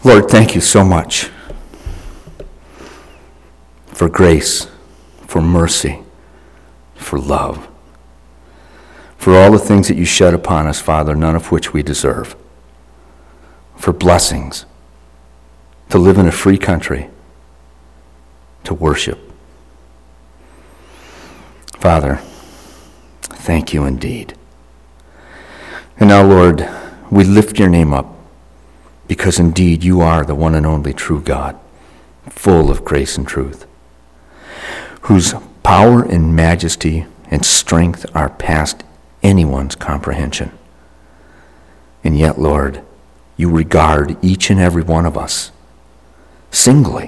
Lord, thank you so much for grace, for mercy, for love, for all the things that you shed upon us, Father, none of which we deserve, for blessings, to live in a free country, to worship. Father, thank you indeed. And now, Lord, we lift your name up because indeed you are the one and only true God, full of grace and truth, whose power and majesty and strength are past anyone's comprehension. And yet, Lord, you regard each and every one of us singly.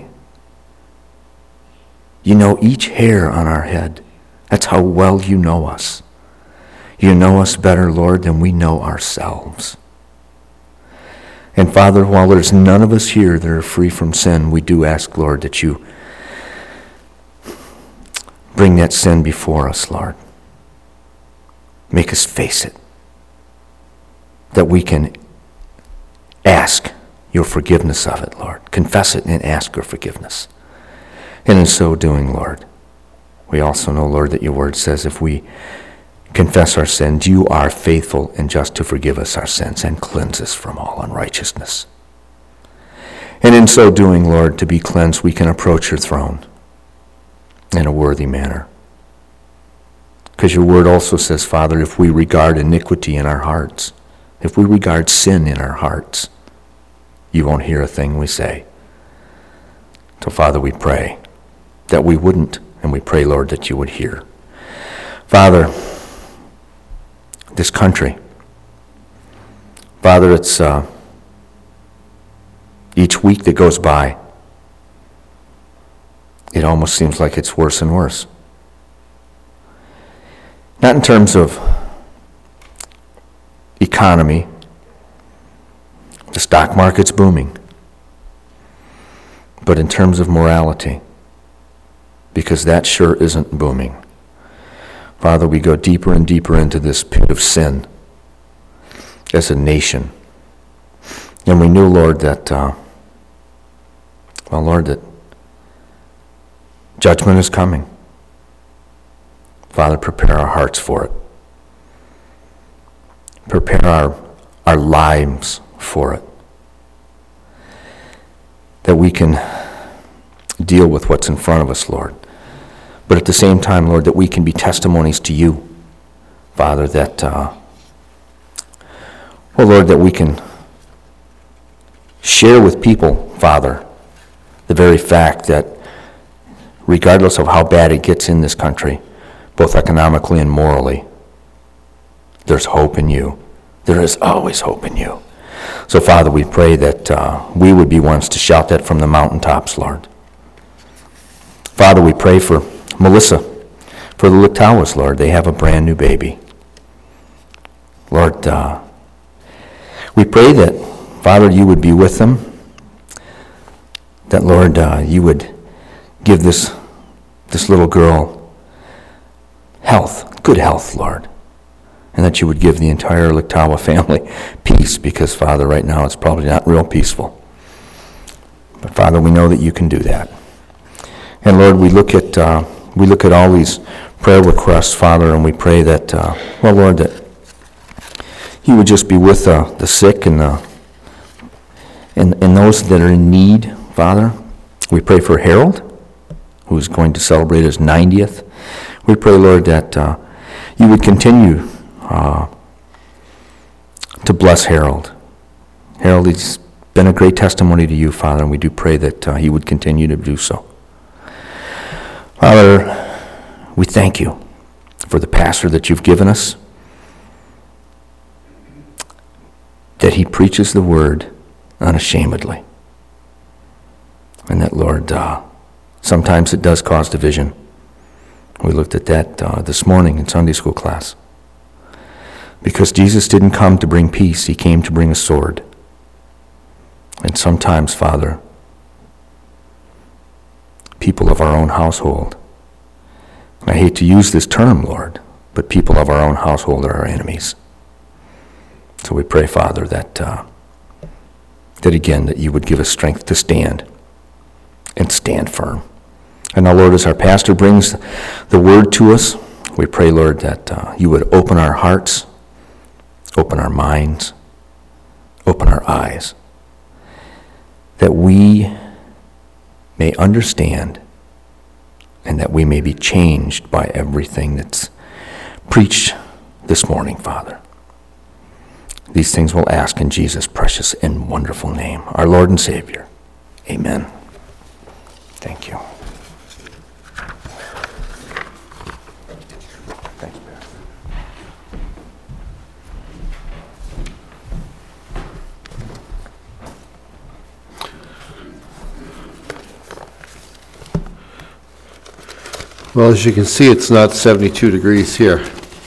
You know each hair on our head. That's how well you know us. You know us better, Lord, than we know ourselves. And Father, while there's none of us here that are free from sin, we do ask, Lord, that you bring that sin before us, Lord. Make us face it, that we can ask your forgiveness of it, Lord. Confess it and ask your forgiveness. And in so doing, Lord, we also know, Lord, that your word says if we confess our sins, you are faithful and just to forgive us our sins and cleanse us from all unrighteousness. And in so doing, Lord, to be cleansed, we can approach your throne in a worthy manner. Because your word also says, Father, if we regard iniquity in our hearts, if we regard sin in our hearts, you won't hear a thing we say. So, Father, we pray that we wouldn't, and we pray, Lord, that you would hear. Father, this country, Father, it's each week that goes by, it almost seems like it's worse and worse. Not in terms of economy. The stock market's booming. But in terms of morality, because that sure isn't booming. Father, we go deeper and deeper into this pit of sin as a nation. And we knew, Lord, that, Lord, that judgment is coming. Father, prepare our hearts for it. Prepare our lives for it. That we can deal with what's in front of us, Lord. But at the same time, Lord, that we can be testimonies to you, Father, that, Lord, that we can share with people, Father, the very fact that regardless of how bad it gets in this country, both economically and morally, there's hope in you. There is always hope in you. So, Father, we pray that we would be ones to shout that from the mountaintops, Lord. Father, we pray for Melissa, for the Lictawas, Lord. They have a brand new baby. Lord, we pray that, Father, you would be with them. That, Lord, you would give this little girl health, good health, Lord. And that you would give the entire Lictawa family peace, because, Father, right now it's probably not real peaceful. But, Father, we know that you can do that. And, Lord, we look at all these prayer requests, Father, and we pray that, Lord, that you would just be with the sick and those that are in need, Father. We pray for Harold, who's going to celebrate his 90th. We pray, Lord, that you would continue to bless Harold. Harold, he's been a great testimony to you, Father, and we do pray that he would continue to do so. Father, we thank you for the pastor that you've given us, that he preaches the word unashamedly. And that, Lord, sometimes it does cause division. We looked at that this morning in Sunday school class. Because Jesus didn't come to bring peace, he came to bring a sword. And sometimes, Father, people of our own household, I hate to use this term, Lord, but people of our own household are our enemies. So we pray, Father, that that you would give us strength to stand and stand firm. And now, Lord, as our pastor brings the word to us, we pray, Lord, that you would open our hearts, open our minds, open our eyes, that we may understand and that we may be changed by everything that's preached this morning, Father. These things we'll ask in Jesus' precious and wonderful name, our Lord and Savior. Amen. Thank you. Thanks, Bear. Well, as you can see, it's not 72 degrees here.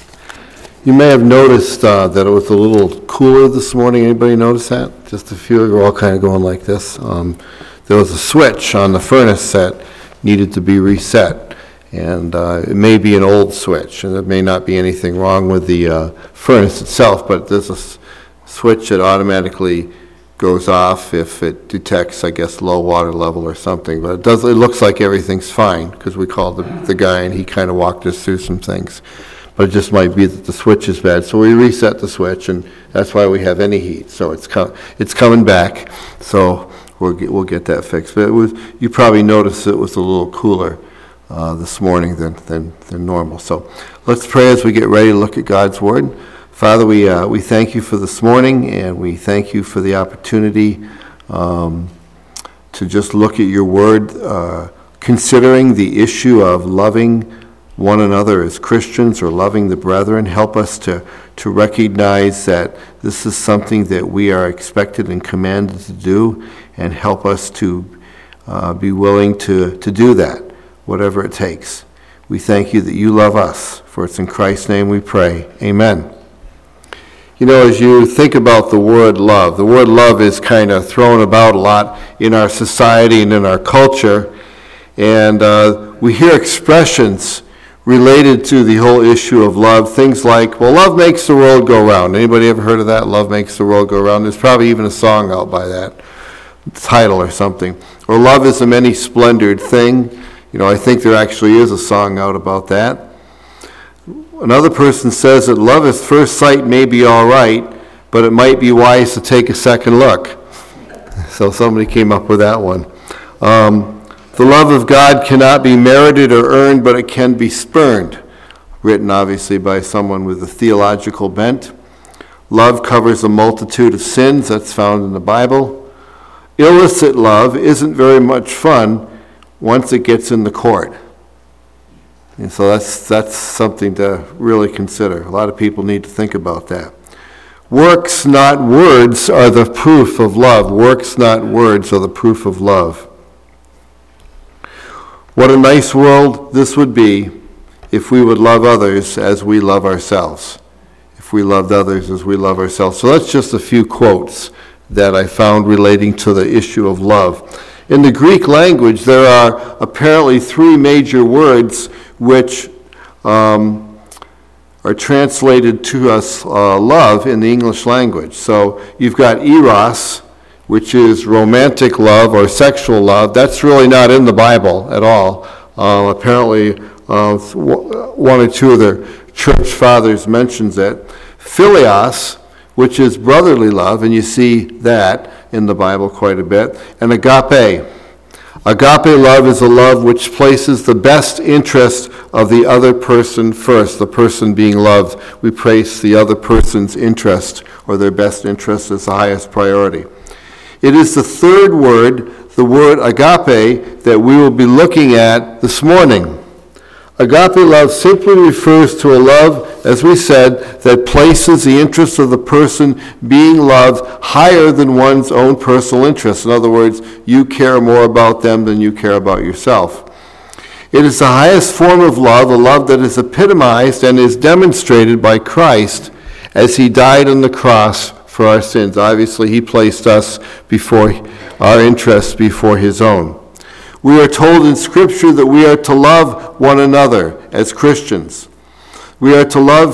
You may have noticed that it was a little cooler this morning. Anybody notice that? Just a few. We're all kind of going like this. There was a switch on the furnace that needed to be reset, and it may be an old switch, and there may not be anything wrong with the furnace itself, but there's a switch that automatically goes off if it detects, I guess, low water level or something. But it looks like everything's fine, because we called the guy and he kind of walked us through some things. But it just might be that the switch is bad. So we reset the switch, and that's why we have any heat. So it's coming back. So we'll get that fixed. But you probably noticed it was a little cooler this morning than normal. So let's pray as we get ready to look at God's Word. Father, we thank you for this morning, and we thank you for the opportunity to just look at your Word, considering the issue of loving one another as Christians or loving the brethren. Help us to recognize that this is something that we are expected and commanded to do, and help us to be willing to do that, whatever it takes. We thank you that you love us, for it's in Christ's name we pray. Amen. You know, as you think about the word love is kind of thrown about a lot in our society and in our culture, and we hear expressions related to the whole issue of love, things like, well, love makes the world go round. Anybody ever heard of that? Love makes the world go round. There's probably even a song out by that title or something. Or love is a many splendored thing. You know, I think there actually is a song out about that. Another person says that love at first sight may be all right, but it might be wise to take a second look. So somebody came up with that one. The love of God cannot be merited or earned, but it can be spurned. Written, obviously, by someone with a theological bent. Love covers a multitude of sins. That's found in the Bible. Illicit love isn't very much fun once it gets in the court. And so that's something to really consider. A lot of people need to think about that. Works, not words, are the proof of love. Works, not words, are the proof of love. What a nice world this would be if we would love others as we love ourselves. If we loved others as we love ourselves. So that's just a few quotes that I found relating to the issue of love. In the Greek language, there are apparently three major words which are translated to us love in the English language. So you've got eros, which is romantic love or sexual love. That's really not in the Bible at all. Apparently, one or two of the church fathers mentions it. Philios, which is brotherly love, and you see that in the Bible quite a bit. And agape. Agape love is a love which places the best interest of the other person first. The person being loved, we place the other person's interest or their best interest as the highest priority. It is the third word, the word agape, that we will be looking at this morning. Agape love simply refers to a love, as we said, that places the interest of the person being loved higher than one's own personal interest. In other words, you care more about them than you care about yourself. It is the highest form of love, a love that is epitomized and is demonstrated by Christ as he died on the cross for our sins. Obviously, he placed us before our interests before his own. We are told in Scripture that we are to love one another as Christians. We are to love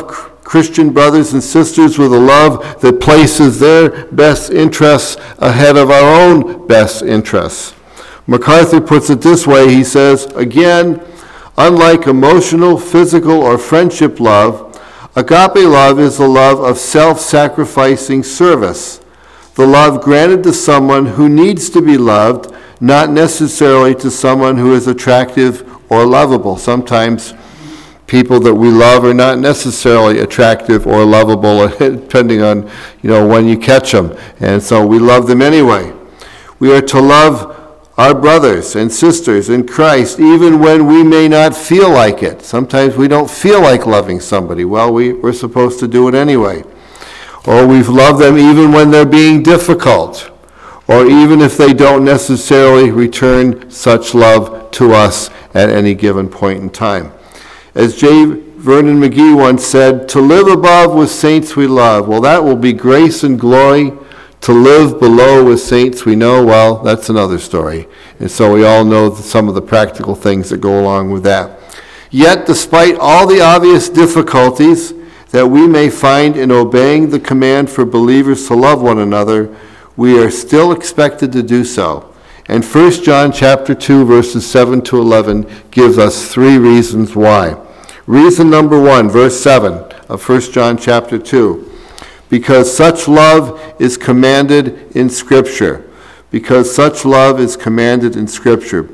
Christian brothers and sisters with a love that places their best interests ahead of our own best interests. MacArthur puts it this way. He says, again, unlike emotional, physical, or friendship love, agape love is the love of self-sacrificing service, the love granted to someone who needs to be loved, not necessarily to someone who is attractive or lovable. Sometimes people that we love are not necessarily attractive or lovable, depending on, when you catch them. And so we love them anyway. We are to love our brothers and sisters in Christ, even when we may not feel like it. Sometimes we don't feel like loving somebody. Well, we're supposed to do it anyway. Or we've loved them even when they're being difficult, or even if they don't necessarily return such love to us at any given point in time. As J. Vernon McGee once said, to live above with saints we love. Well, that will be grace and glory. To live below with saints we know, well, that's another story. And so we all know some of the practical things that go along with that. Yet, despite all the obvious difficulties that we may find in obeying the command for believers to love one another, we are still expected to do so. And 1 John chapter 2, verses 7 to 11 gives us 3 reasons why. Reason number 1, verse 7 of 1 John chapter 2. Because such love is commanded in Scripture. Because such love is commanded in Scripture.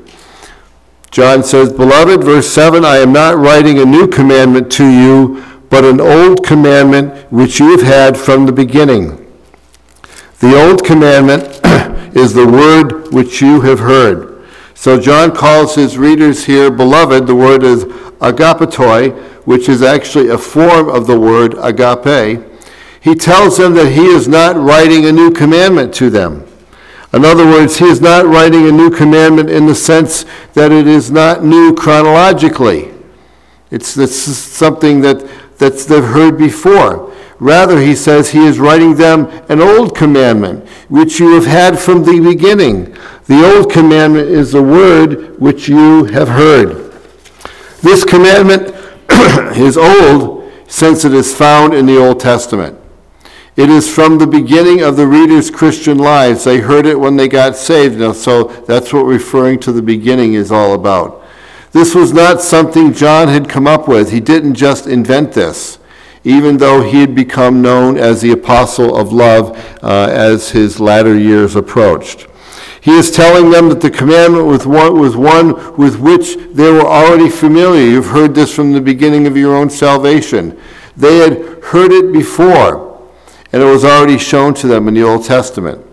John says, Beloved, verse 7, I am not writing a new commandment to you, but an old commandment which you have had from the beginning. The old commandment is the word which you have heard. So John calls his readers here beloved. The word is agapetoi, which is actually a form of the word agape. He tells them that he is not writing a new commandment to them. In other words, he is not writing a new commandment in the sense that it is not new chronologically. It's something that they've heard before. Rather, he says he is writing them an old commandment, which you have had from the beginning. The old commandment is the word which you have heard. This commandment is old since it is found in the Old Testament. It is from the beginning of the readers' Christian lives. They heard it when they got saved. So that's what referring to the beginning is all about. This was not something John had come up with. He didn't just invent this, even though he had become known as the apostle of love as his latter years approached. He is telling them that the commandment was one with which they were already familiar. You've heard this from the beginning of your own salvation. They had heard it before, and it was already shown to them in the Old Testament.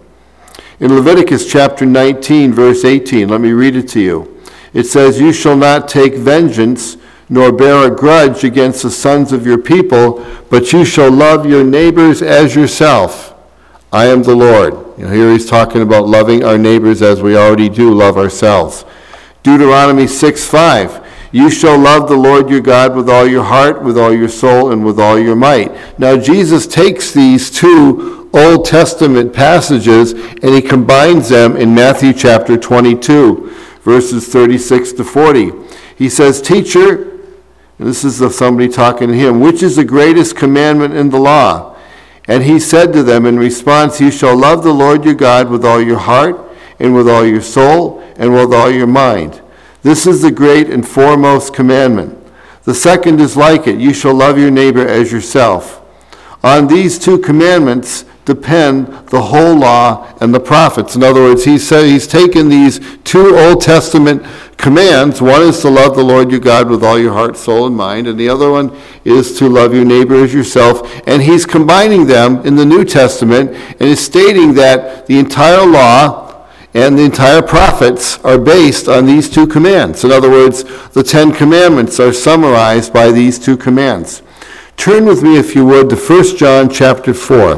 In Leviticus chapter 19, verse 18, let me read it to you. It says, You shall not take vengeance, nor bear a grudge against the sons of your people, but you shall love your neighbors as yourself. I am the Lord. Here he's talking about loving our neighbors as we already do love ourselves. Deuteronomy 6:5. You shall love the Lord your God with all your heart, with all your soul, and with all your might. Now Jesus takes these 2 Old Testament passages and he combines them in Matthew chapter 22, verses 36 to 40. He says, Teacher, and this is somebody talking to him, which is the greatest commandment in the law? And he said to them in response, You shall love the Lord your God with all your heart, and with all your soul, and with all your mind. This is the great and foremost commandment. The second is like it. You shall love your neighbor as yourself. On these 2 commandments depend the whole law and the prophets. In other words, he's taken these 2 Old Testament commands. One is to love the Lord your God with all your heart, soul, and mind, and the other one is to love your neighbor as yourself. And he's combining them in the New Testament and is stating that the entire law and the entire prophets are based on these 2 commands. In other words, the 10 commandments are summarized by these 2 commands. Turn with me, if you would, to 1 John chapter 4.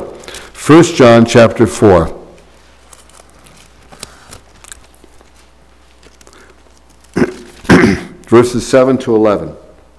1 John chapter 4. Verses 7 to 11.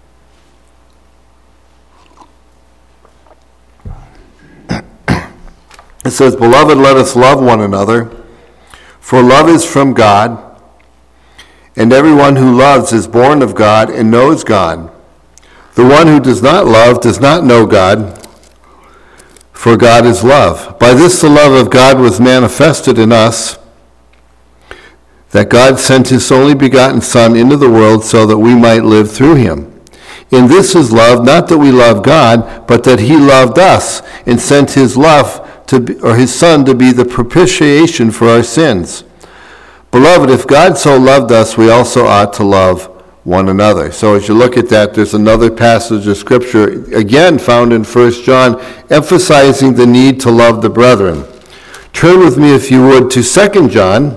It says, Beloved, let us love one another, for love is from God, and everyone who loves is born of God and knows God. The one who does not love does not know God, for God is love. By this the love of God was manifested in us, that God sent his only begotten Son into the world so that we might live through him. In this is love, not that we love God, but that he loved us and sent his his Son to be the propitiation for our sins. Beloved, if God so loved us, we also ought to love one another. So as you look at that, there's another passage of Scripture, again found in 1 John, emphasizing the need to love the brethren. Turn with me, if you would, to 2 John,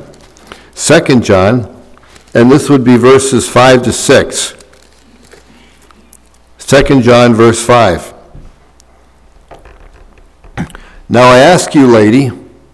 and this would be verses 5 to 6. 2 John, verse 5. Now I ask you, lady,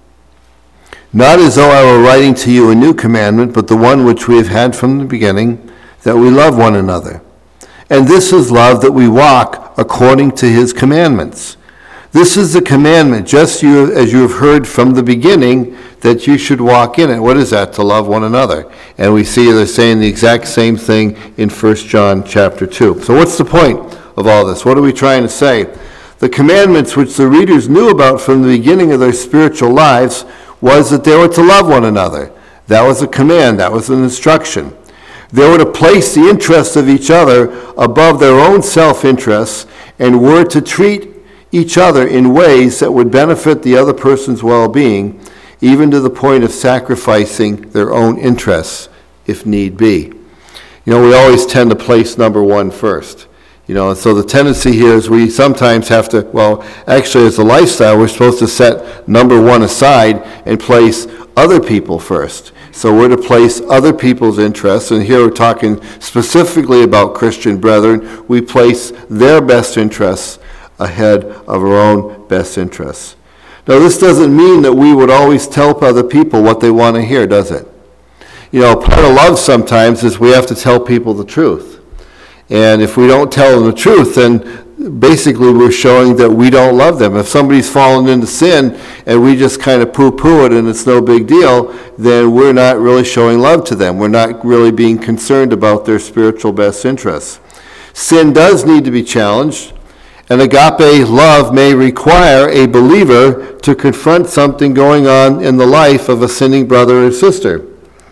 not as though I were writing to you a new commandment, but the one which we have had from the beginning, that we love one another. And this is love, that we walk according to his commandments. This is the commandment, just as you have heard from the beginning, that you should walk in it. What is that? To love one another. And we see they're saying the exact same thing in 1 John chapter 2. So what's the point of all this? What are we trying to say? The commandments which the readers knew about from the beginning of their spiritual lives was that they were to love one another. That was a command. That was an instruction. They were to place the interests of each other above their own self-interests and were to treat each other in ways that would benefit the other person's well-being, even to the point of sacrificing their own interests, if need be. You know, we always tend to place number one first. You know, and so the tendency here is we sometimes have to, well, actually as a lifestyle, we're supposed to set number one aside and place other people first. So we're to place other people's interests, and here we're talking specifically about Christian brethren. We place their best interests ahead of our own best interests. Now, this doesn't mean that we would always tell other people what they want to hear, does it? You know, part of love sometimes is we have to tell people the truth. And if we don't tell them the truth, then basically we're showing that we don't love them. If somebody's fallen into sin and we just kind of poo-poo it and it's no big deal, then we're not really showing love to them. We're not really being concerned about their spiritual best interests. Sin does need to be challenged, and agape love may require a believer to confront something going on in the life of a sinning brother or sister.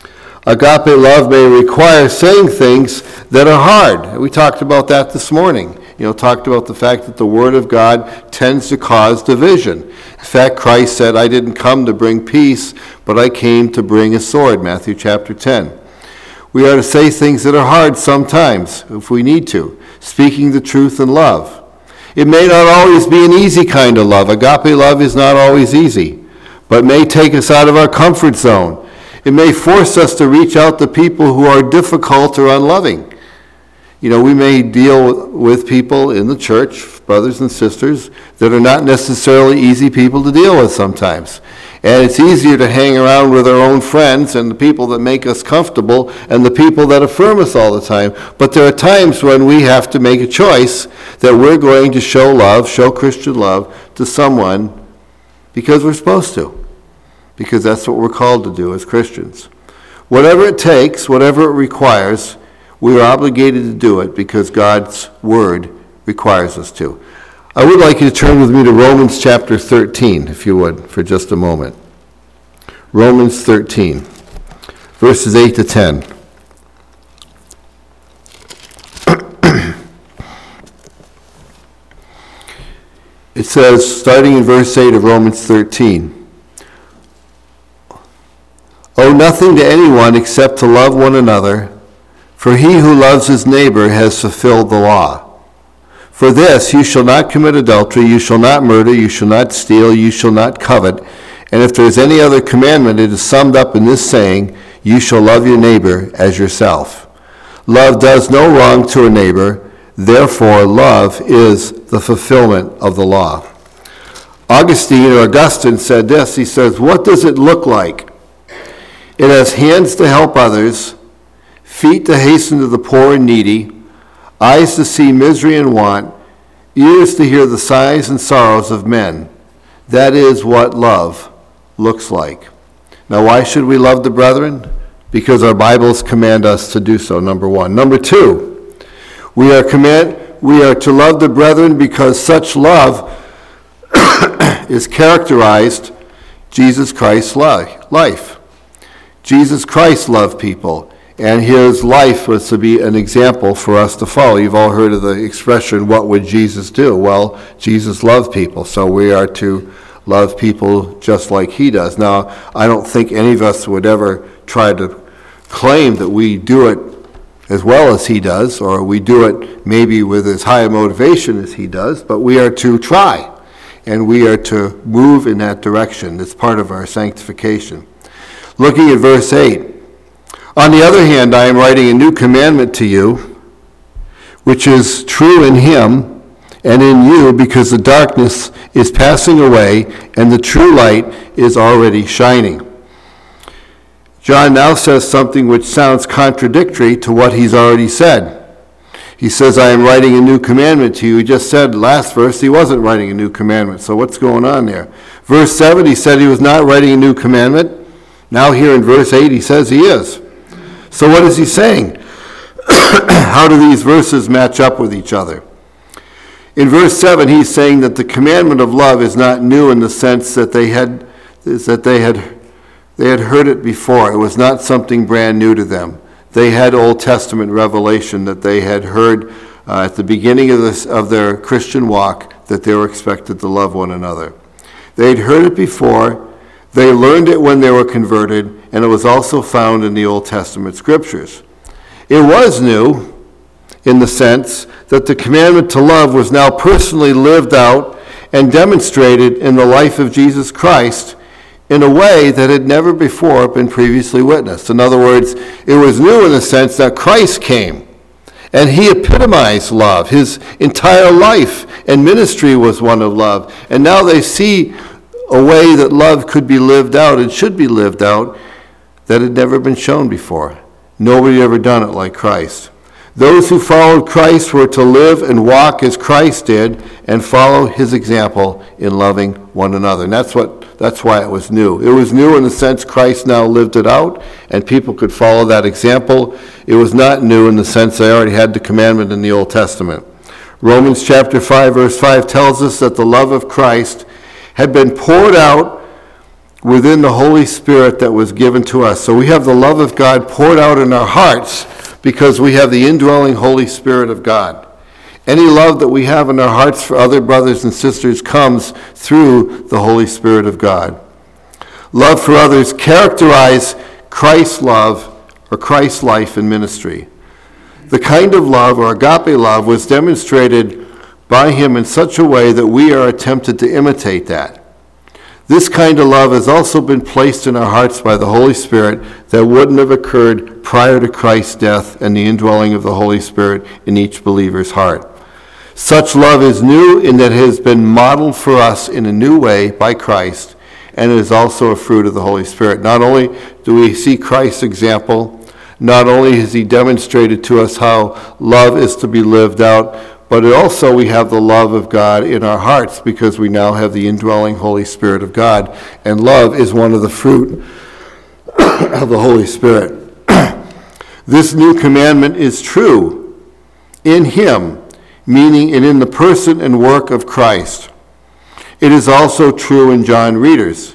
Agape love may require saying things that are hard. We talked about that this morning. You know, talked about the fact that the Word of God tends to cause division. In fact, Christ said, I didn't come to bring peace, but I came to bring a sword, Matthew chapter 10. We are to say things that are hard sometimes, if we need to, speaking the truth in love. It may not always be an easy kind of love. Agape love is not always easy, but may take us out of our comfort zone. It may force us to reach out to people who are difficult or unloving. You know, we may deal with people in the church, brothers and sisters, that are not necessarily easy people to deal with sometimes. And it's easier to hang around with our own friends and the people that make us comfortable and the people that affirm us all the time. But there are times when we have to make a choice that we're going to show love, show Christian love to someone because we're supposed to. Because that's what we're called to do as Christians. Whatever it takes, whatever it requires, we are obligated to do it because God's Word requires us to. I would like you to turn with me to Romans chapter 13, if you would, for just a moment. Romans 13, verses 8 to 10. It says, starting in verse 8 of Romans 13, owe nothing to anyone except to love one another, for he who loves his neighbor has fulfilled the law. For this, you shall not commit adultery, you shall not murder, you shall not steal, you shall not covet. And if there is any other commandment, it is summed up in this saying, you shall love your neighbor as yourself. Love does no wrong to a neighbor, therefore love is the fulfillment of the law. Augustine said this, he says, what does it look like? It has hands to help others, feet to hasten to the poor and needy, eyes to see misery and want, ears to hear the sighs and sorrows of men. That is what love looks like. Now, why should we love the brethren? Because our Bibles command us to do so, number one. Number two, we are we are to love the brethren because such love is characterized Jesus Christ's life. Jesus Christ loved people, and his life was to be an example for us to follow. You've all heard of the expression, what would Jesus do? Well, Jesus loved people, so we are to love people just like he does. Now, I don't think any of us would ever try to claim that we do it as well as he does, or we do it maybe with as high a motivation as he does, but we are to try, and we are to move in that direction. It's part of our sanctification. Looking at verse 8, on the other hand, I am writing a new commandment to you, which is true in him and in you, because the darkness is passing away and the true light is already shining. John now says something which sounds contradictory to what he's already said. He says, I am writing a new commandment to you. He just said last verse he wasn't writing a new commandment. So what's going on there? Verse 7, he said he was not writing a new commandment. Now here in verse 8, he says he is. So what is he saying? How do these verses match up with each other? In verse 7, he's saying that the commandment of love is not new in the sense that they had heard it before. It was not something brand new to them. They had Old Testament revelation that they had heard at the beginning of their Christian walk, that they were expected to love one another. They'd heard it before. They learned it when they were converted, and it was also found in the Old Testament scriptures. It was new in the sense that the commandment to love was now personally lived out and demonstrated in the life of Jesus Christ in a way that had never before been previously witnessed. In other words, it was new in the sense that Christ came, and he epitomized love. His entire life and ministry was one of love. And now they see a way that love could be lived out and should be lived out that had never been shown before. Nobody had ever done it like Christ. Those who followed Christ were to live and walk as Christ did and follow his example in loving one another. And that's why it was new. It was new in the sense Christ now lived it out and people could follow that example. It was not new in the sense they already had the commandment in the Old Testament. Romans chapter 5 verse 5 tells us that the love of Christ had been poured out within the Holy Spirit that was given to us. So we have the love of God poured out in our hearts because we have the indwelling Holy Spirit of God. Any love that we have in our hearts for other brothers and sisters comes through the Holy Spirit of God. Love for others characterized Christ's love or Christ's life and ministry. The kind of love, or agape love, was demonstrated by him in such a way that we are tempted to imitate that. This kind of love has also been placed in our hearts by the Holy Spirit that wouldn't have occurred prior to Christ's death and the indwelling of the Holy Spirit in each believer's heart. Such love is new in that it has been modeled for us in a new way by Christ, and it is also a fruit of the Holy Spirit. Not only do we see Christ's example, not only has he demonstrated to us how love is to be lived out, but also we have the love of God in our hearts because we now have the indwelling Holy Spirit of God. And love is one of the fruit of the Holy Spirit. This new commandment is true in him, meaning in the person and work of Christ. It is also true in John's readers,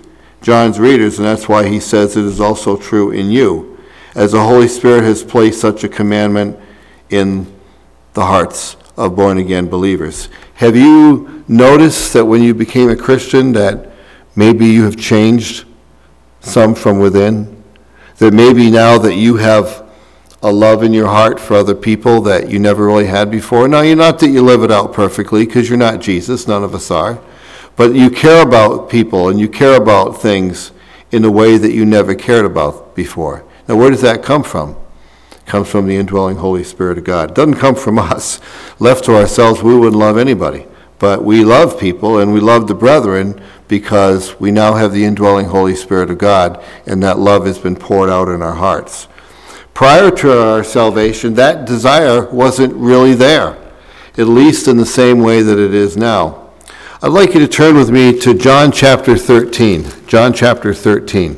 and that's why he says it is also true in you, as the Holy Spirit has placed such a commandment in the hearts of born-again believers. Have you noticed that when you became a Christian that maybe you have changed some from within? That maybe now that you have a love in your heart for other people that you never really had before? Now, you're not that you live it out perfectly because you're not Jesus, none of us are, but you care about people and you care about things in a way that you never cared about before. Now, where does that come from? Comes from the indwelling Holy Spirit of God. It doesn't come from us. Left to ourselves, we wouldn't love anybody. But we love people and we love the brethren because we now have the indwelling Holy Spirit of God, and that love has been poured out in our hearts. Prior to our salvation, that desire wasn't really there, at least in the same way that it is now. I'd like you to turn with me to John chapter 13. John chapter 13.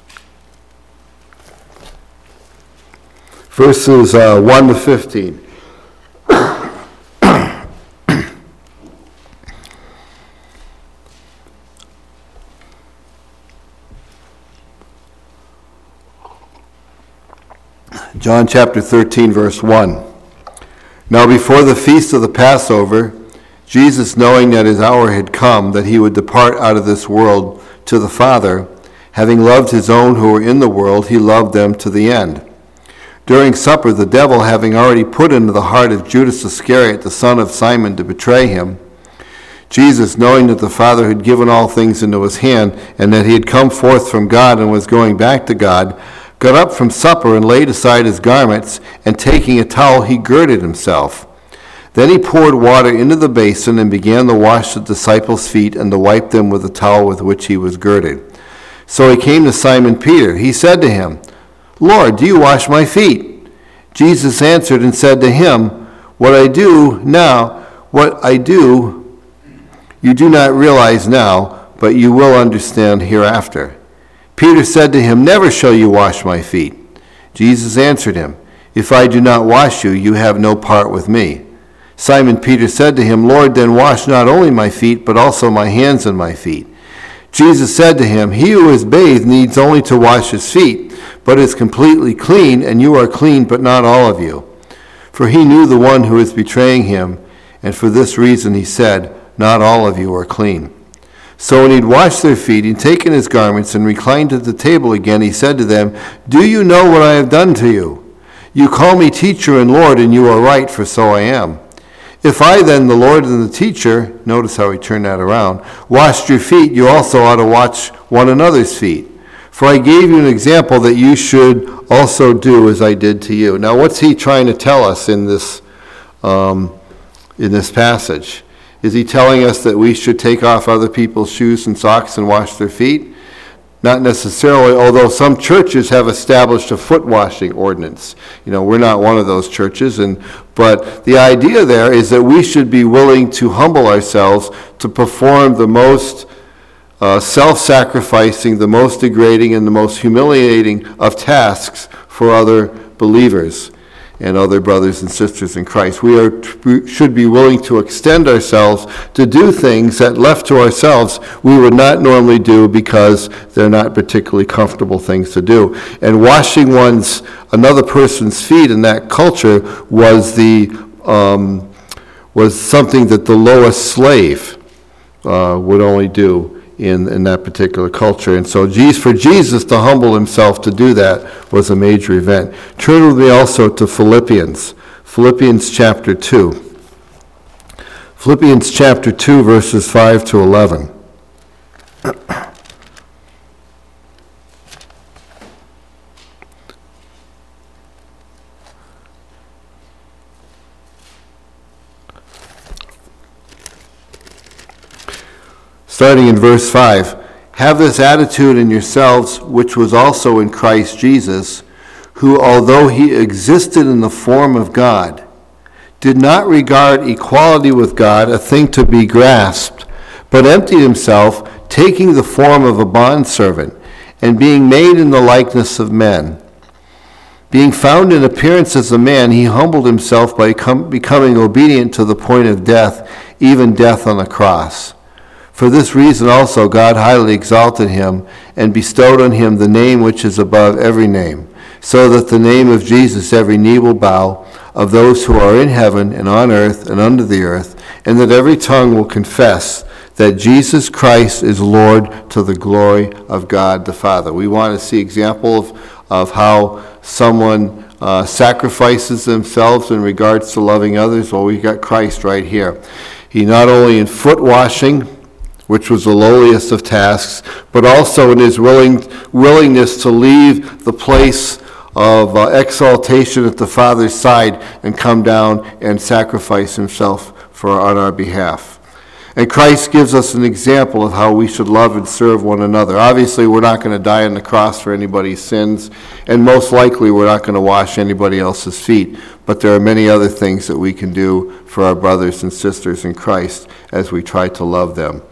Verses 1 to 15. John chapter 13, verse 1. Now before the feast of the Passover, Jesus, knowing that his hour had come, that he would depart out of this world to the Father, having loved his own who were in the world, he loved them to the end. During supper, the devil, having already put into the heart of Judas Iscariot, the son of Simon, to betray him, Jesus, knowing that the Father had given all things into his hand, and that he had come forth from God and was going back to God, got up from supper and laid aside his garments, and taking a towel, he girded himself. Then he poured water into the basin and began to wash the disciples' feet and to wipe them with the towel with which he was girded. So he came to Simon Peter. He said to him, Lord, do you wash my feet? Jesus answered and said to him, What I do, you do not realize now, but you will understand hereafter. Peter said to him, Never shall you wash my feet. Jesus answered him, If I do not wash you, you have no part with me. Simon Peter said to him, Lord, then wash not only my feet, but also my hands and my feet. Jesus said to him, He who is bathed needs only to wash his feet, but is completely clean, and you are clean, but not all of you. For he knew the one who was betraying him, and for this reason he said, Not all of you are clean. So when he'd washed their feet, he'd taken his garments and reclined at the table again, he said to them, Do you know what I have done to you? You call me teacher and Lord, and you are right, for so I am. If I then, the Lord and the teacher, notice how he turned that around, washed your feet, you also ought to wash one another's feet. For I gave you an example that you should also do as I did to you. Now what's he trying to tell us in this passage? Is he telling us that we should take off other people's shoes and socks and wash their feet? Not necessarily, although some churches have established a foot washing ordinance. We're not one of those churches, but the idea there is that we should be willing to humble ourselves to perform the most self-sacrificing, the most degrading, and the most humiliating of tasks for other believers and other brothers and sisters in Christ. We should be willing to extend ourselves to do things that, left to ourselves, we would not normally do because they're not particularly comfortable things to do. And washing another person's feet in that culture was something that the lowest slave would only do in that particular culture. And so for Jesus to humble himself to do that was a major event. Turn with me also to Philippians chapter 2. Philippians chapter 2, verses 5 to 11. Starting in verse 5, Have this attitude in yourselves, which was also in Christ Jesus, who, although he existed in the form of God, did not regard equality with God a thing to be grasped, but emptied himself, taking the form of a bondservant, and being made in the likeness of men. Being found in appearance as a man, he humbled himself by becoming obedient to the point of death, even death on the cross. For this reason also God highly exalted him and bestowed on him the name which is above every name, so that the name of Jesus every knee will bow, of those who are in heaven and on earth and under the earth, and that every tongue will confess that Jesus Christ is Lord, to the glory of God the Father. We want to see example of how someone sacrifices themselves in regards to loving others. Well, we've got Christ right here. He not only in foot washing, which was the lowliest of tasks, but also in his willingness to leave the place of exaltation at the Father's side and come down and sacrifice himself on our behalf. And Christ gives us an example of how we should love and serve one another. Obviously, we're not going to die on the cross for anybody's sins, and most likely we're not going to wash anybody else's feet. But there are many other things that we can do for our brothers and sisters in Christ as we try to love them.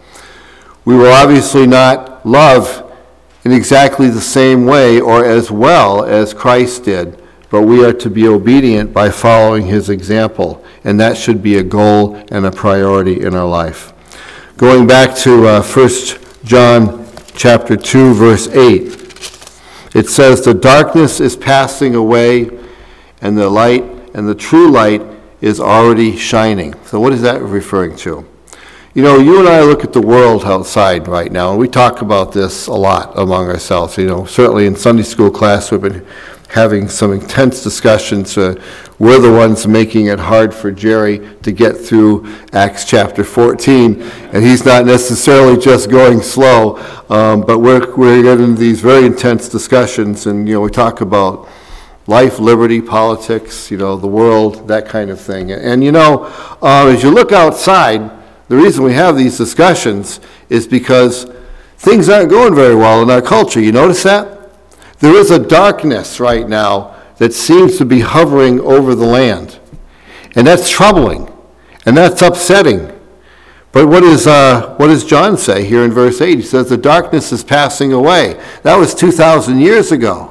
We will obviously not love in exactly the same way or as well as Christ did, but we are to be obedient by following his example, and that should be a goal and a priority in our life. Going back to 1 John chapter 2, verse 8, it says, The darkness is passing away, and the true light is already shining. So what is that referring to? You know, you and I look at the world outside right now, and we talk about this a lot among ourselves. You know, certainly in Sunday school class, we've been having some intense discussions. We're the ones making it hard for Jerry to get through Acts chapter 14, and he's not necessarily just going slow, but we're getting these very intense discussions, and, you know, we talk about life, liberty, politics, you know, the world, that kind of thing. And, you know, as you look outside, the reason we have these discussions is because things aren't going very well in our culture. You notice that? There is a darkness right now that seems to be hovering over the land. And that's troubling. And that's upsetting. But what does John say here in verse 8? He says, the darkness is passing away. That was 2,000 years ago.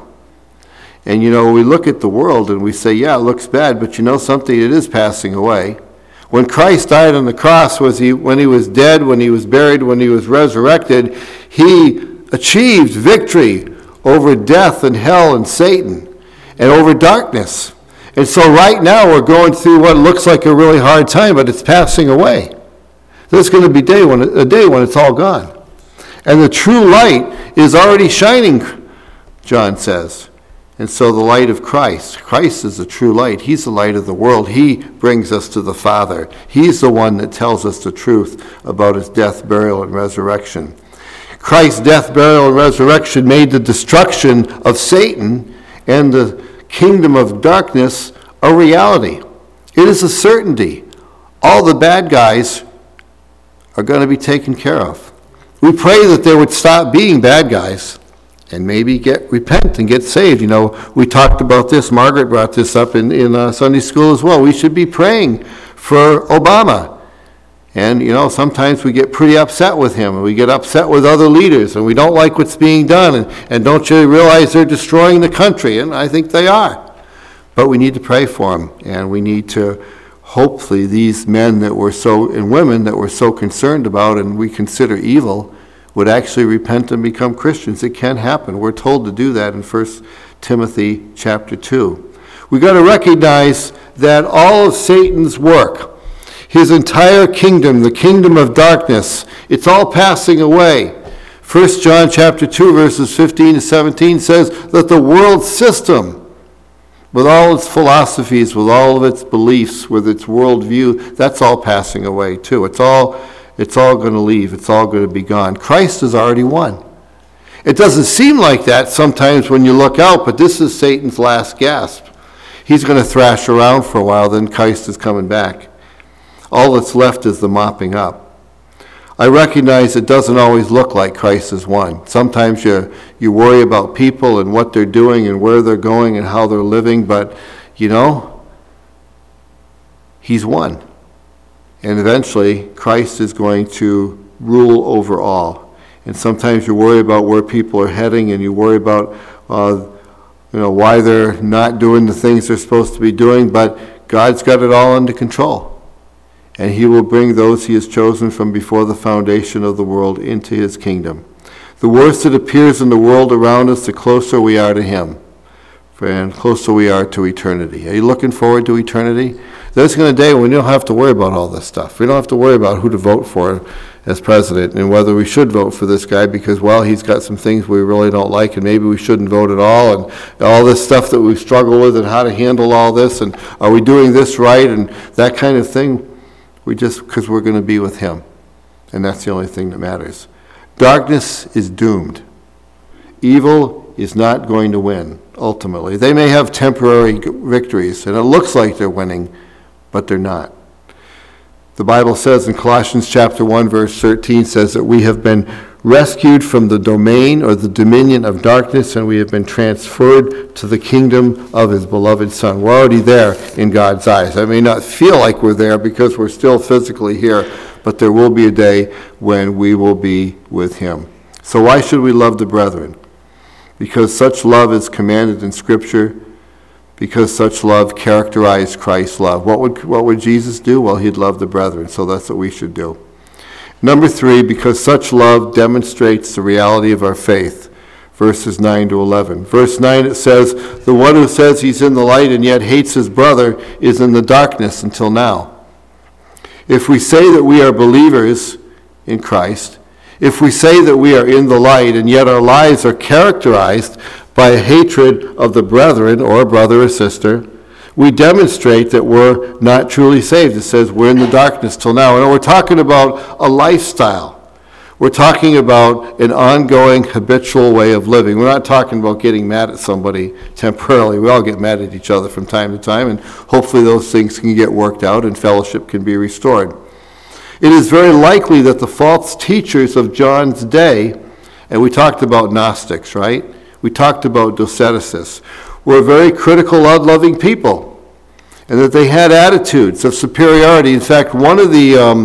And, you know, we look at the world and we say, yeah, it looks bad, but you know something, it is passing away. When Christ died on the cross, when he was dead, when he was buried, when he was resurrected, he achieved victory over death and hell and Satan and over darkness. And so right now we're going through what looks like a really hard time, but it's passing away. There's going to be a day when it's all gone. And the true light is already shining, John says. And so the light of Christ is the true light. He's the light of the world. He brings us to the Father. He's the one that tells us the truth about his death, burial, and resurrection. Christ's death, burial, and resurrection made the destruction of Satan and the kingdom of darkness a reality. It is a certainty. All the bad guys are going to be taken care of. We pray that they would stop being bad guys and maybe repent and get saved. You know, we talked about this. Margaret brought this up in Sunday school as well. We should be praying for Obama. And, you know, sometimes we get pretty upset with him, and we get upset with other leaders, and we don't like what's being done, and don't you realize they're destroying the country? And I think they are. But we need to pray for him, and we need to, hopefully, these men and women that we're so concerned about and we consider evil would actually repent and become Christians. It can happen. We're told to do that in 1 Timothy chapter 2. We've got to recognize that all of Satan's work, his entire kingdom, the kingdom of darkness, it's all passing away. 1 John chapter 2, verses 15 to 17 says that the world system, with all its philosophies, with all of its beliefs, with its worldview, that's all passing away too. It's all going to leave. It's all going to be gone. Christ has already won. It doesn't seem like that sometimes when you look out, but this is Satan's last gasp. He's going to thrash around for a while, then Christ is coming back. All that's left is the mopping up. I recognize it doesn't always look like Christ has won. Sometimes you worry about people and what they're doing and where they're going and how they're living, but, you know, he's won. And eventually, Christ is going to rule over all. And sometimes you worry about where people are heading, and you worry about why they're not doing the things they're supposed to be doing, but God's got it all under control. And he will bring those he has chosen from before the foundation of the world into his kingdom. The worse it appears in the world around us, the closer we are to him, and closer we are to eternity. Are you looking forward to eternity? There's going to be a day when you don't have to worry about all this stuff. We don't have to worry about who to vote for as president and whether we should vote for this guy because, well, he's got some things we really don't like and maybe we shouldn't vote at all, and all this stuff that we struggle with and how to handle all this, and are we doing this right and that kind of thing. Because we're going to be with him. And that's the only thing that matters. Darkness is doomed. Evil is not going to win, ultimately. They may have temporary victories, and it looks like they're winning, but they're not. The Bible says in Colossians chapter 1, verse 13, says that we have been rescued from the domain or the dominion of darkness, and we have been transferred to the kingdom of his beloved Son. We're already there in God's eyes. I may not feel like we're there because we're still physically here, but there will be a day when we will be with him. So why should we love the brethren? Because such love is commanded in Scripture, because such love characterized Christ's love. What would Jesus do? Well, he'd love the brethren, so that's what we should do. Number 3, because such love demonstrates the reality of our faith. verses 9 to 11. Verse 9, it says, "The one who says he's in the light and yet hates his brother is in the darkness until now. If we say that we are believers in Christ, if we say that we are in the light and yet our lives are characterized by a hatred of the brethren or brother or sister, we demonstrate that we're not truly saved." It says we're in the darkness till now. And we're talking about a lifestyle. We're talking about an ongoing habitual way of living. We're not talking about getting mad at somebody temporarily. We all get mad at each other from time to time, and hopefully those things can get worked out and fellowship can be restored. It is very likely that the false teachers of John's day, and we talked about Gnostics, right? We talked about Doceticists, were very critical, unloving people, and that they had attitudes of superiority. In fact, one of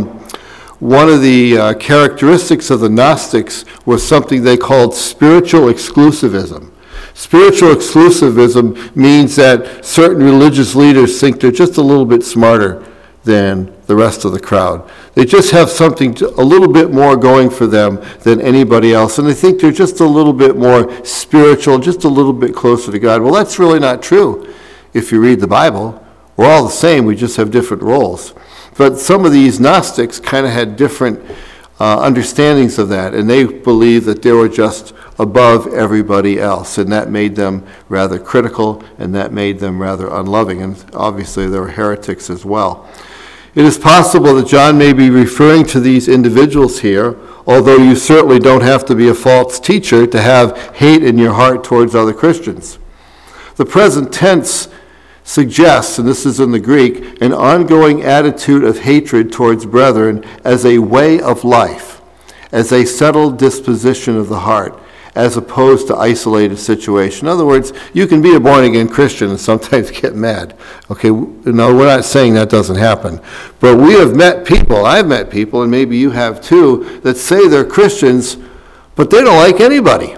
the characteristics of the Gnostics was something they called spiritual exclusivism. Spiritual exclusivism means that certain religious leaders think they're just a little bit smarter than the rest of the crowd. They just have something a little bit more going for them than anybody else, and they think they're just a little bit more spiritual, just a little bit closer to God. Well, that's really not true. If you read the Bible, we're all the same, we just have different roles. But some of these Gnostics kind of had different understandings of that, and they believed that they were just above everybody else, and that made them rather critical, and that made them rather unloving, and obviously they were heretics as well. It is possible that John may be referring to these individuals here, although you certainly don't have to be a false teacher to have hate in your heart towards other Christians. The present tense suggests, and this is in the Greek, an ongoing attitude of hatred towards brethren as a way of life, as a settled disposition of the heart, as opposed to isolated situation. In other words, you can be a born-again Christian and sometimes get mad. Okay, no, we're not saying that doesn't happen. But we have met people, I've met people, and maybe you have too, that say they're Christians, but they don't like anybody.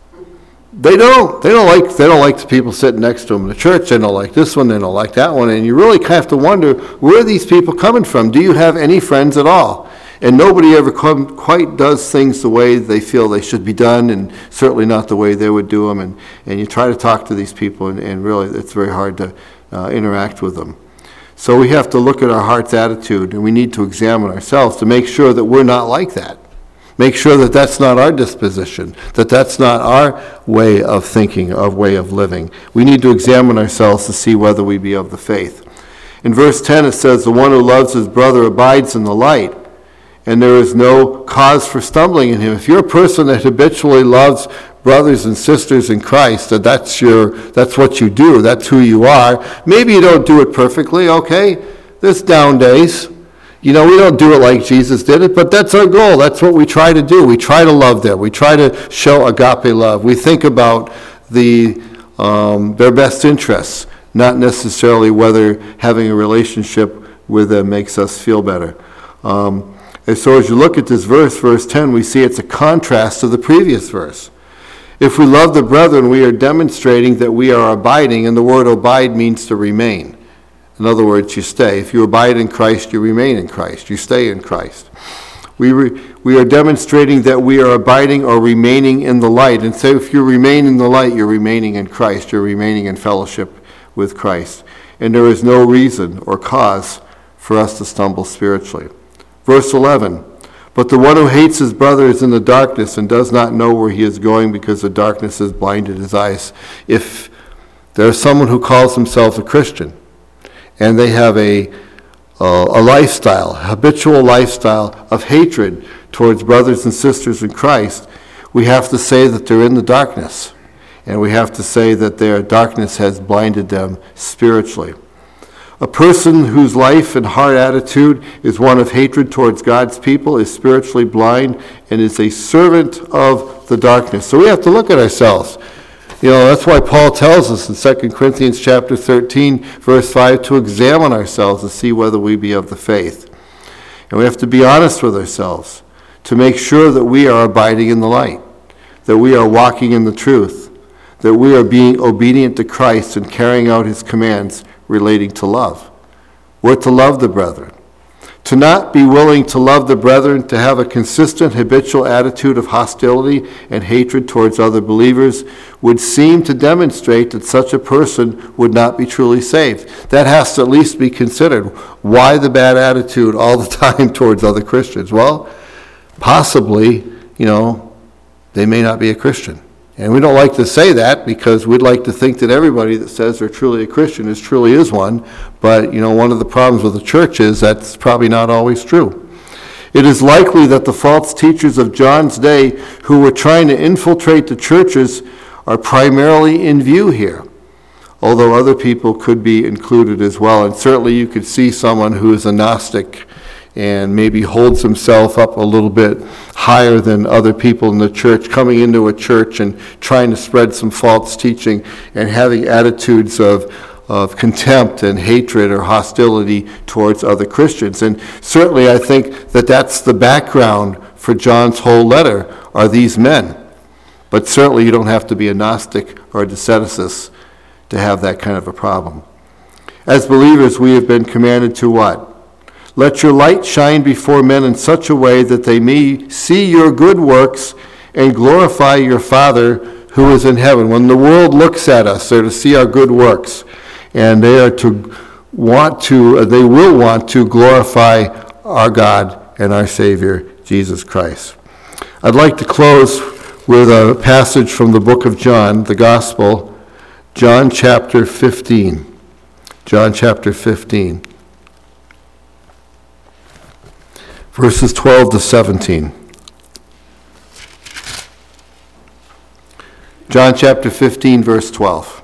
They don't like the people sitting next to them in the church. They don't like this one. They don't like that one. And you really have to wonder, where are these people coming from? Do you have any friends at all? And nobody ever quite does things the way they feel they should be done, and certainly not the way they would do them. And you try to talk to these people, and really it's very hard to interact with them. So we have to look at our heart's attitude, and we need to examine ourselves to make sure that we're not like that. Make sure that that's not our disposition, that that's not our way of thinking, our way of living. We need to examine ourselves to see whether we be of the faith. In verse 10 it says, "The one who loves his brother abides in the light, and there is no cause for stumbling in him." If you're a person that habitually loves brothers and sisters in Christ, that's what you do, that's who you are. Maybe you don't do it perfectly, okay? There's down days. We don't do it like Jesus did it, but that's our goal. That's what we try to do. We try to love them. We try to show agape love. We think about their best interests, not necessarily whether having a relationship with them makes us feel better. And so as you look at this verse 10, we see it's a contrast to the previous verse. If we love the brethren, we are demonstrating that we are abiding, and the word abide means to remain. In other words, you stay. If you abide in Christ, you remain in Christ. You stay in Christ. We are demonstrating that we are abiding or remaining in the light. And so if you remain in the light, you're remaining in Christ. You're remaining in fellowship with Christ. And there is no reason or cause for us to stumble spiritually. Verse 11, "But the one who hates his brother is in the darkness and does not know where he is going because the darkness has blinded his eyes." If there's someone who calls himself a Christian, and they have a lifestyle, a habitual lifestyle of hatred towards brothers and sisters in Christ, we have to say that they're in the darkness. And we have to say that their darkness has blinded them spiritually. A person whose life and heart attitude is one of hatred towards God's people is spiritually blind and is a servant of the darkness. So we have to look at ourselves. That's why Paul tells us in 2 Corinthians chapter 13, verse 5, to examine ourselves to see whether we be of the faith. And we have to be honest with ourselves to make sure that we are abiding in the light, that we are walking in the truth, that we are being obedient to Christ and carrying out his commands relating to love. We're to love the brethren, To not be willing to love the brethren, to have a consistent habitual attitude of hostility and hatred towards other believers, would seem to demonstrate that such a person would not be truly saved. That has to at least be considered. Why the bad attitude all the time towards other Christians? Well, possibly, they may not be a Christian. And we don't like to say that because we'd like to think that everybody that says they're truly a Christian truly is one. But, one of the problems with the church is that's probably not always true. It is likely that the false teachers of John's day who were trying to infiltrate the churches are primarily in view here, although other people could be included as well. And certainly you could see someone who is a Gnostic and maybe holds himself up a little bit higher than other people in the church, coming into a church and trying to spread some false teaching and having attitudes of contempt and hatred or hostility towards other Christians. And certainly I think that that's the background for John's whole letter, are these men. But certainly you don't have to be a Gnostic or a Doceticus to have that kind of a problem. As believers, we have been commanded to what? Let your light shine before men in such a way that they may see your good works and glorify your Father who is in heaven. When the world looks at us, they're to see our good works, and they will want to glorify our God and our Savior, Jesus Christ. I'd like to close with a passage from the book of John, the Gospel, John chapter 15. John chapter 15. Verses 12 to 17. John chapter 15, verse 12.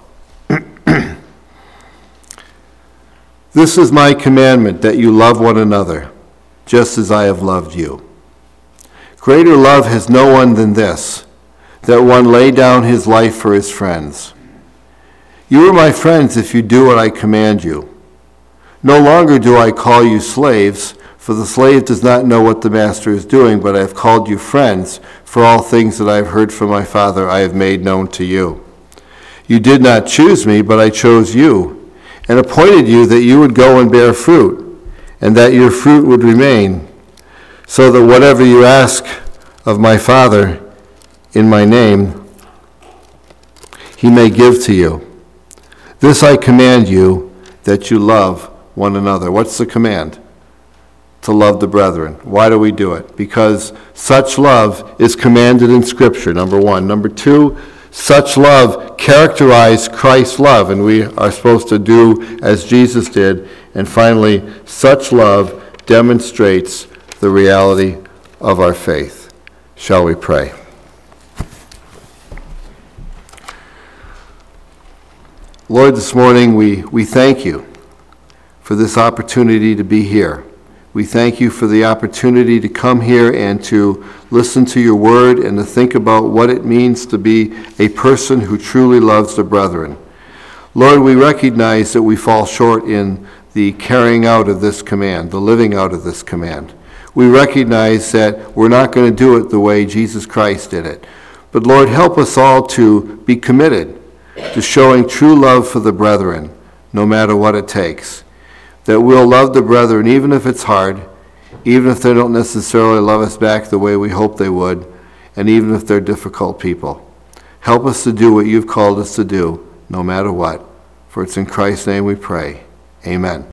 This is my commandment, that you love one another, just as I have loved you. Greater love has no one than this, that one lay down his life for his friends. You are my friends if you do what I command you. No longer do I call you slaves, for the slave does not know what the master is doing, but I have called you friends, for all things that I have heard from my Father I have made known to you. You did not choose me, but I chose you, and appointed you that you would go and bear fruit, and that your fruit would remain, so that whatever you ask of my Father in my name, he may give to you. This I command you, that you love one another. What's the command? To love the brethren. Why do we do it? Because such love is commanded in Scripture, number one. Number two, such love characterized Christ's love, and we are supposed to do as Jesus did. And finally, such love demonstrates the reality of our faith. Shall we pray? Lord, this morning we thank you for this opportunity to be here. We thank you for the opportunity to come here and to listen to your word and to think about what it means to be a person who truly loves the brethren. Lord, we recognize that we fall short in the carrying out of this command, the living out of this command. We recognize that we're not going to do it the way Jesus Christ did it. But Lord, help us all to be committed to showing true love for the brethren, no matter what it takes. That we'll love the brethren even if it's hard, even if they don't necessarily love us back the way we hope they would, and even if they're difficult people. Help us to do what you've called us to do, no matter what. For it's in Christ's name we pray. Amen.